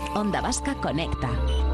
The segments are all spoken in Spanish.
Onda Vasca Conecta.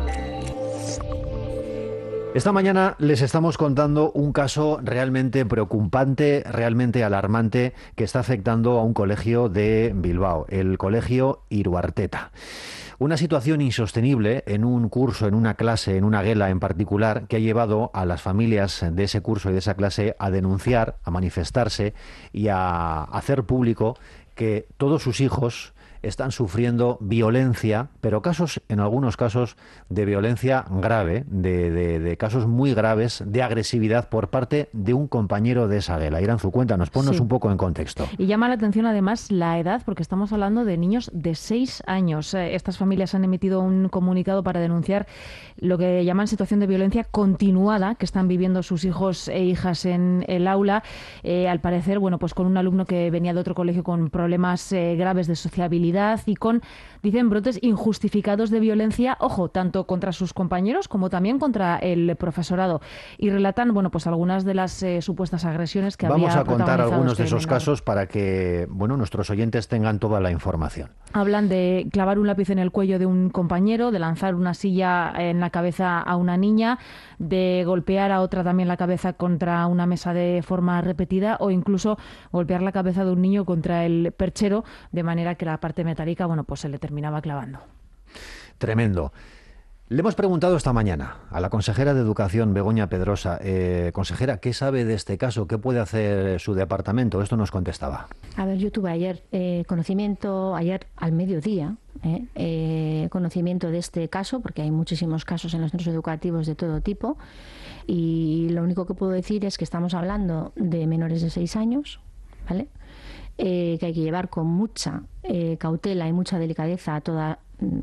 Esta mañana les estamos contando un caso realmente preocupante, realmente alarmante, que está afectando a un colegio de Bilbao, el colegio Iruarteta. Una situación insostenible en un curso, en una clase, en una guela en particular, que ha llevado a las familias de ese curso y de esa clase a denunciar, a manifestarse y a hacer público que todos sus hijos están sufriendo violencia, pero en algunos casos, de violencia grave, de casos muy graves de agresividad por parte de un compañero de esa guela. Iranzu, cuéntanos, ponnos un poco en contexto. Y llama la atención además la edad, porque estamos hablando de niños de 6 años. Estas familias han emitido un comunicado para denunciar lo que llaman situación de violencia continuada que están viviendo sus hijos e hijas en el aula. Al parecer, bueno, pues con un alumno que venía de otro colegio con problemas graves de sociabilidad y con, dicen, brotes injustificados de violencia, ojo, tanto contra sus compañeros como también contra el profesorado. Y relatan, bueno, pues algunas de las supuestas agresiones que había protagonizado. Vamos a contar algunos de este esos menor. casos para que, bueno, nuestros oyentes tengan toda la información. Hablan de clavar un lápiz en el cuello de un compañero, de lanzar una silla en la cabeza a una niña, de golpear a otra también la cabeza contra una mesa de forma repetida o incluso golpear la cabeza de un niño contra el perchero de manera que la parte metálica, bueno, pues se le terminaba clavando. Tremendo. Le hemos preguntado esta mañana a la consejera de Educación, Begoña Pedrosa, consejera, ¿qué sabe de este caso? ¿Qué puede hacer su departamento? Esto nos contestaba. A ver, yo tuve ayer conocimiento, ayer al mediodía, conocimiento de este caso, porque hay muchísimos casos en los centros educativos de todo tipo, y lo único que puedo decir es que estamos hablando de menores de 6 años, ¿vale? Que hay que llevar con mucha cautela y mucha delicadeza toda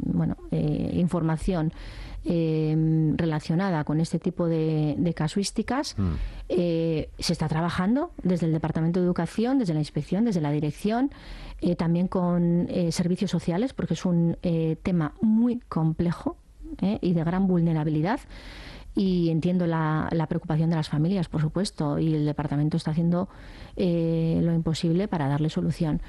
información relacionada con este tipo de casuísticas. Se está trabajando desde el Departamento de Educación, desde la Inspección, desde la Dirección, también con servicios sociales, porque es un tema muy complejo y de gran vulnerabilidad. Y entiendo la preocupación de las familias, por supuesto, y el departamento está haciendo lo imposible para darle solución.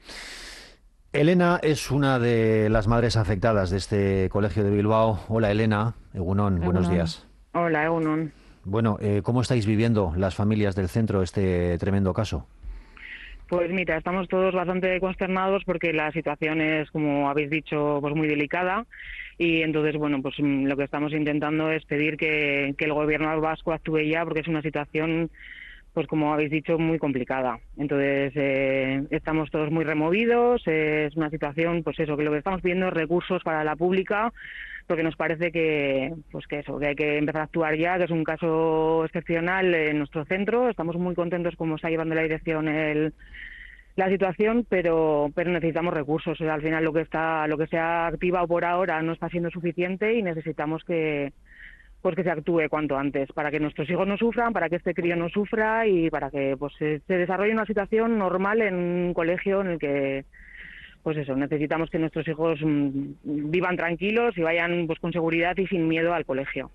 Elena es una de las madres afectadas de este colegio de Bilbao. Hola, Elena. Egunon, buenos días. Hola, Egunon. Bueno, ¿cómo estáis viviendo las familias del centro este tremendo caso? Pues mira, estamos todos bastante consternados porque la situación es, como habéis dicho, pues muy delicada. Y entonces, bueno, pues lo que estamos intentando es pedir que el gobierno vasco actúe ya, porque es una situación, pues como habéis dicho, muy complicada. Entonces, estamos todos muy removidos, es una situación, pues eso, que lo que estamos pidiendo es recursos para la pública, porque nos parece que hay que empezar a actuar ya, que es un caso excepcional en nuestro centro. Estamos muy contentos cómo está llevando la dirección la situación, pero necesitamos recursos. O sea, al final lo que se ha activado por ahora no está siendo suficiente y necesitamos que se actúe cuanto antes para que nuestros hijos no sufran, para que este crío no sufra y para que pues se desarrolle una situación normal en un colegio en el que pues eso, necesitamos que nuestros hijos vivan tranquilos y vayan pues con seguridad y sin miedo al colegio.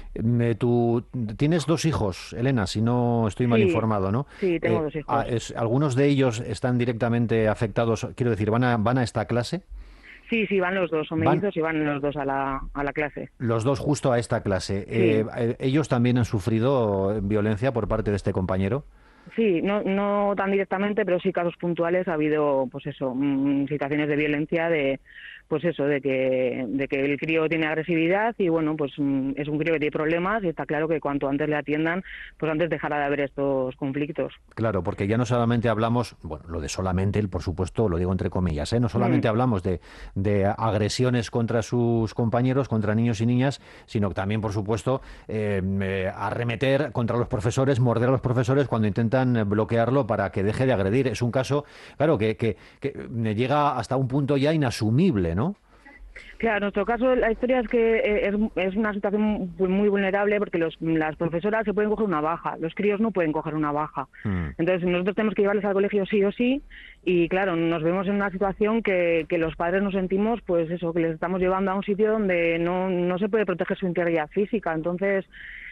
Tú tienes 2 hijos, Elena, si no estoy mal informado, ¿no? Sí, tengo 2 hijos. ¿Algunos de ellos están directamente afectados? Quiero decir, ¿van a esta clase? Sí, van los dos, son mellizos y van los dos a la clase. Los dos justo a esta clase. Sí. ¿Ellos también han sufrido violencia por parte de este compañero? Sí, no tan directamente, pero sí casos puntuales. Ha habido, pues eso, situaciones de violencia, de que el crío tiene agresividad y bueno, pues es un crío que tiene problemas y está claro que cuanto antes le atiendan, pues antes dejará de haber estos conflictos. Claro, porque ya no solamente hablamos, bueno, lo de solamente, por supuesto, lo digo entre comillas, no solamente hablamos de agresiones contra sus compañeros, contra niños y niñas, sino también, por supuesto, arremeter contra los profesores, morder a los profesores cuando intentan bloquearlo para que deje de agredir. Es un caso, claro, que llega hasta un punto ya inasumible, ¿no? Claro, en nuestro caso la historia es que es una situación muy vulnerable porque las profesoras se pueden coger una baja, los críos no pueden coger una baja. Entonces nosotros tenemos que llevarles al colegio sí o sí y claro, nos vemos en una situación que los padres nos sentimos pues eso, que les estamos llevando a un sitio donde no se puede proteger su integridad física. Entonces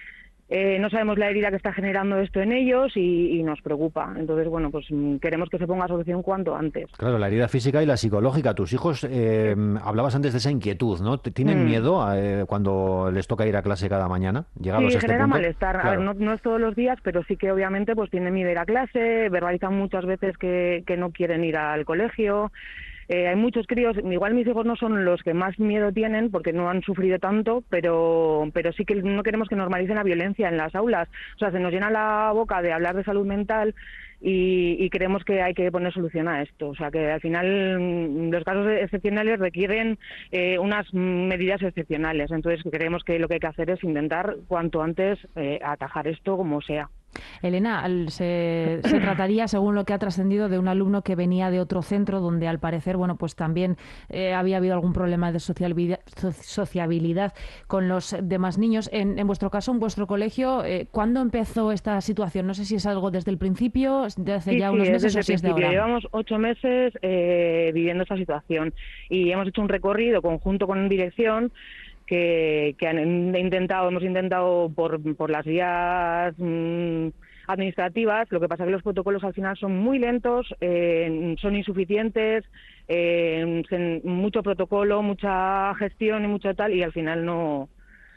No sabemos la herida que está generando esto en ellos y nos preocupa. Entonces, bueno, pues queremos que se ponga solución cuanto antes. Claro, la herida física y la psicológica. Tus hijos, hablabas antes de esa inquietud, ¿no? ¿Tienen miedo cuando les toca ir a clase cada mañana? ¿Llegados a este genera punto? malestar. Claro. A ver, no es todos los días, pero sí que obviamente pues tienen miedo a ir a clase, verbalizan muchas veces que no quieren ir al colegio. Hay muchos críos, igual mis hijos no son los que más miedo tienen porque no han sufrido tanto, pero sí que no queremos que normalicen la violencia en las aulas. O sea, se nos llena la boca de hablar de salud mental y creemos que hay que poner solución a esto. O sea, que al final los casos excepcionales requieren unas medidas excepcionales. Entonces creemos que lo que hay que hacer es intentar cuanto antes atajar esto como sea. Elena, se trataría, según lo que ha trascendido, de un alumno que venía de otro centro donde al parecer, bueno, pues también había habido algún problema de sociabilidad con los demás niños. En vuestro caso, en vuestro colegio, ¿cuándo empezó esta situación? No sé si es algo desde el principio, desde hace ya unos meses o si es de ahora. Llevamos 8 meses viviendo esta situación y hemos hecho un recorrido conjunto con dirección que hemos intentado por las vías administrativas. Lo que pasa es que los protocolos al final son muy lentos, son insuficientes, mucho protocolo, mucha gestión y mucho tal, y al final no.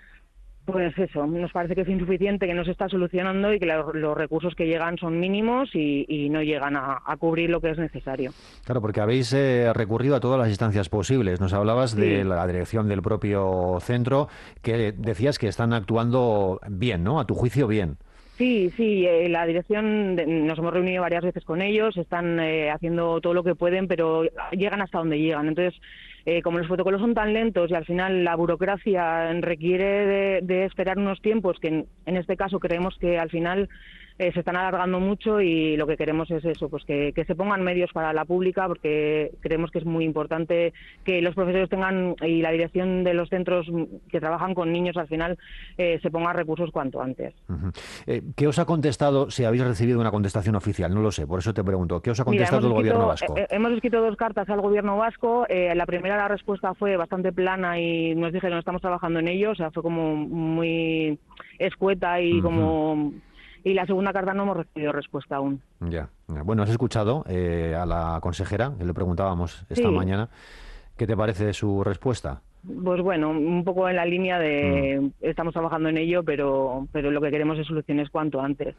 Pues eso, nos parece que es insuficiente, que no se está solucionando y que los recursos que llegan son mínimos y no llegan a cubrir lo que es necesario. Claro, porque habéis recurrido a todas las instancias posibles. Nos hablabas de la dirección del propio centro, que decías que están actuando bien, ¿no? A tu juicio, bien. Sí, la dirección, nos hemos reunido varias veces con ellos, están haciendo todo lo que pueden, pero llegan hasta donde llegan. Entonces, como los protocolos son tan lentos y al final la burocracia requiere de esperar unos tiempos que en este caso creemos que al final se están alargando mucho, y lo que queremos es eso, pues que se pongan medios para la pública, porque creemos que es muy importante que los profesores tengan, y la dirección de los centros que trabajan con niños al final se pongan recursos cuanto antes. ¿Qué os ha contestado, si habéis recibido una contestación oficial? No lo sé, por eso te pregunto. ¿Qué os ha contestado el gobierno vasco? Hemos escrito 2 cartas al gobierno vasco. La primera, la respuesta fue bastante plana y nos dijeron estamos trabajando en ello, o sea, fue como muy escueta y como... Y la segunda carta no hemos recibido respuesta aún. Ya. Bueno, has escuchado a la consejera, que le preguntábamos esta mañana. ¿Qué te parece su respuesta? Pues bueno, un poco en la línea de estamos trabajando en ello, pero lo que queremos es soluciones cuanto antes.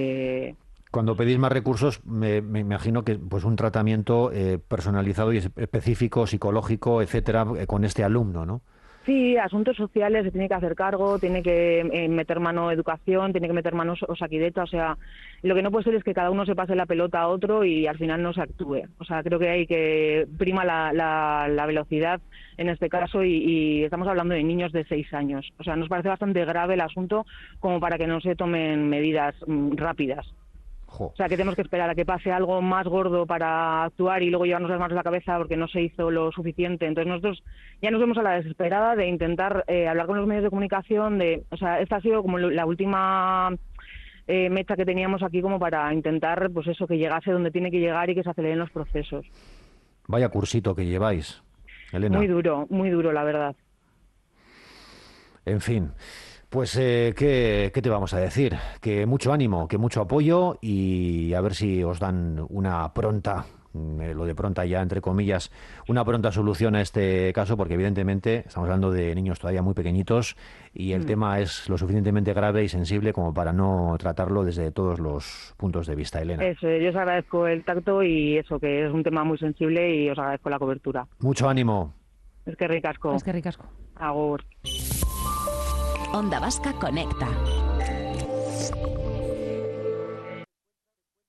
Cuando pedís más recursos, me imagino que pues un tratamiento personalizado y específico, psicológico, etcétera, con este alumno, ¿no? Sí, asuntos sociales se tiene que hacer cargo, tiene que meter mano educación, tiene que meter mano Osakidetza. O sea, lo que no puede ser es que cada uno se pase la pelota a otro y al final no se actúe. O sea, creo que hay que prima la velocidad en este caso, y estamos hablando de niños de 6 años. O sea, nos parece bastante grave el asunto como para que no se tomen medidas rápidas. O sea, que tenemos que esperar a que pase algo más gordo para actuar y luego llevarnos las manos a la cabeza porque no se hizo lo suficiente. Entonces nosotros ya nos vemos a la desesperada de intentar hablar con los medios de comunicación. O sea, esta ha sido como la última mecha que teníamos aquí como para intentar, pues eso, que llegase donde tiene que llegar y que se aceleren los procesos. Vaya cursito que lleváis, Elena. Muy duro, la verdad. En fin. Pues, ¿qué te vamos a decir? Que mucho ánimo, que mucho apoyo, y a ver si os dan una pronta, lo de pronta ya entre comillas, una pronta solución a este caso, porque evidentemente estamos hablando de niños todavía muy pequeñitos y el tema es lo suficientemente grave y sensible como para no tratarlo desde todos los puntos de vista, Elena. Eso, yo os agradezco el tacto y eso, que es un tema muy sensible, y os agradezco la cobertura. Mucho ánimo. Eskerrik asko. Eskerrik asko. Agur. Onda Vasca Conecta.